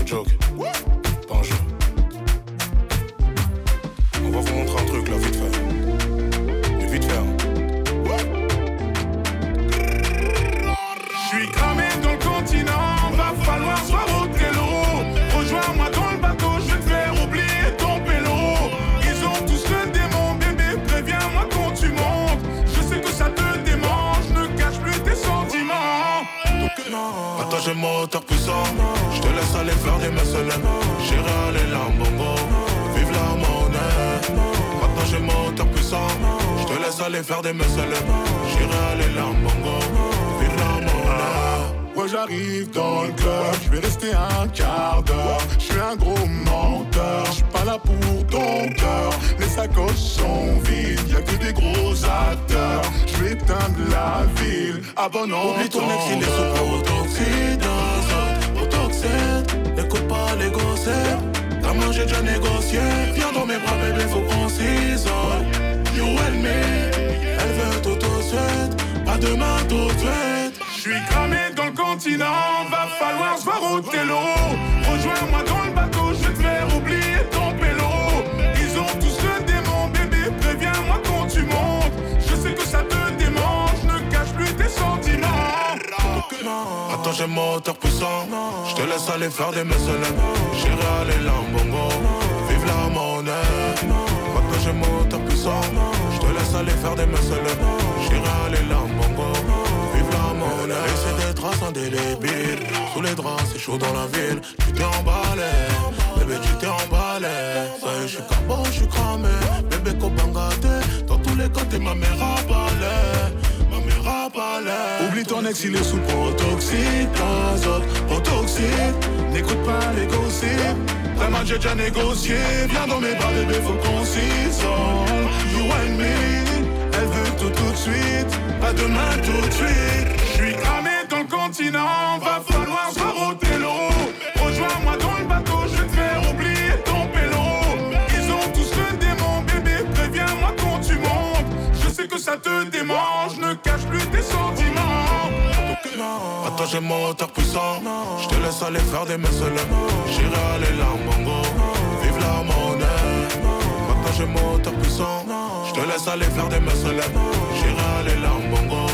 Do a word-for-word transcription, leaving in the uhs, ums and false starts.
joke, pas un jeu. On va vous montrer un truc là, vite fait. Mais vite fait, hein. J'suis cramé dans le continent, va falloir soit au télo. Rejoins-moi dans le bateau, je vais te faire oublier ton pélo. Ils ont tous le démon, bébé, préviens-moi quand tu montes. Je sais que ça te démange, ne cache plus tes sentiments. Attends, j'ai mon moteur puissant, je te laisse aller faire des muscles. J'irai aller là, bongo, vive la monnaie. Attends, j'ai mon moteur puissant, je te laisse aller faire des muscles. J'irai aller là, bongo, vive la monnaie. Moi j'arrive dans le club, je vais rester un quart d'heure. Je suis un gros menteur, je suis pas là pour ton cœur. Les sacoches sont vides, y'a que des gros acteurs. Je vais éteindre la ville, abonnons. Oublie ton ex, il est sous protoxyde, protoxyde. N'écoute pas les gossets, ta main j'ai déjà négocié. Viens dans mes bras bébé, faut qu'on s'isole. You and me, elle veut tout tout de suite, pas demain tout de suite. J'suis cramé dans le continent, va falloir se voir au télo. Rejoins-moi dans le bateau, je vais te faire oublier ton pélo. Ils ont tous le démon, bébé, préviens-moi quand tu montes. Je sais que ça te démange, ne cache plus tes sentiments. Attends, j'ai mon moteur puissant, je te laisse aller faire des muscles. J'irai aller là, bongo, vive la monnaie. Attends, j'ai mon moteur puissant, je te laisse aller faire des muscles. J'irai aller là, bongo, vive la monnaie. Et c'est des traces indélébiles, sous les draps c'est chaud dans la ville. Tu t'es emballé, bébé tu t'es emballé. Ça y est, j'suis cabot, j'suis cramé. Bébé copain gâté, dans tous les cas t'es ma mère à balai. Oublie ton ex, il est sous protoxyde, azote, protoxyde. N'écoute pas les gossips, vraiment j'ai déjà négocié. Viens dans mes bras bébé, faut qu'on s'isole. You and me, elle veut tout tout de suite, pas demain tout de suite. J'suis cramé dans le continent, va falloir se voir au télo. Rejoins-moi dans le bateau, je vais te faire oublier ton pélo. Ils ont tous le démon, bébé, préviens-moi quand tu montes. Je sais que ça te démange, ne cache plus tes sentiments. Attends, j'ai mon moteur puissant, je te laisse aller faire des muscles. J'irai aller là, bongo, vive la monnaie. Attends, j'ai mon moteur puissant, je te laisse aller faire des muscles. J'irai aller là, bongo,